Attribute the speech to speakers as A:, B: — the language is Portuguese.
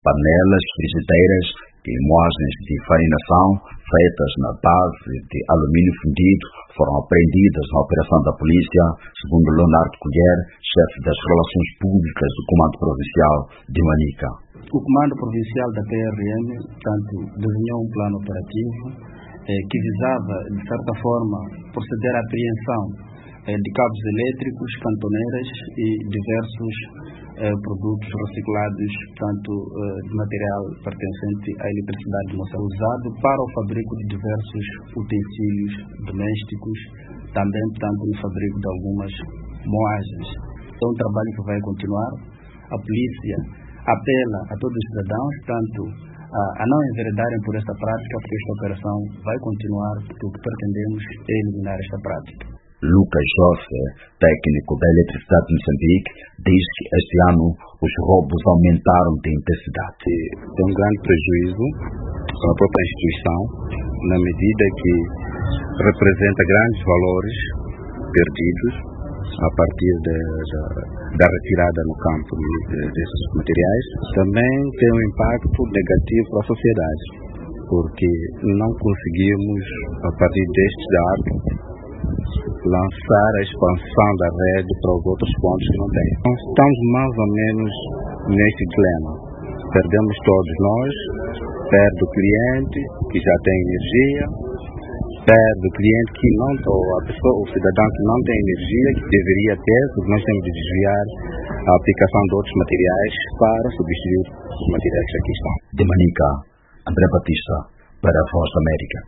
A: Panelas, frigideiras e moagens de farinação feitas na base de alumínio fundido foram apreendidas na operação da polícia, segundo Leonardo Colher, chefe das relações públicas do Comando Provincial de Manica.
B: O Comando Provincial da PRM, portanto, desenhou um plano operativo que visava, de certa forma, proceder à apreensão de cabos elétricos, cantoneiras e diversos produtos reciclados, portanto, de material pertencente à eletricidade usado para o fabrico de diversos utensílios domésticos, também, portanto, no fabrico de algumas moagens. É um trabalho que vai continuar. A polícia apela a todos os cidadãos, portanto, a não enveredarem por esta prática, porque esta operação vai continuar, porque o que pretendemos é eliminar esta prática.
A: Lucas José, técnico da Eletricidade de Moçambique, diz que este ano os roubos aumentaram de intensidade.
C: É um grande prejuízo para a própria instituição, na medida que representa grandes valores perdidos a partir da retirada no campo desses materiais. Também tem um impacto negativo para a sociedade, porque não conseguimos, a partir destes dados, lançar a expansão da rede para os outros pontos que não têm. Então, estamos mais ou menos neste dilema. Perdemos todos nós, perde o cliente que já tem energia, perde o cliente que não, ou a pessoa, o cidadão que não tem energia, que deveria ter, porque nós temos de desviar a aplicação de outros materiais para substituir os materiais que aqui estão.
A: De Manica, André Batista, para a Voz da América.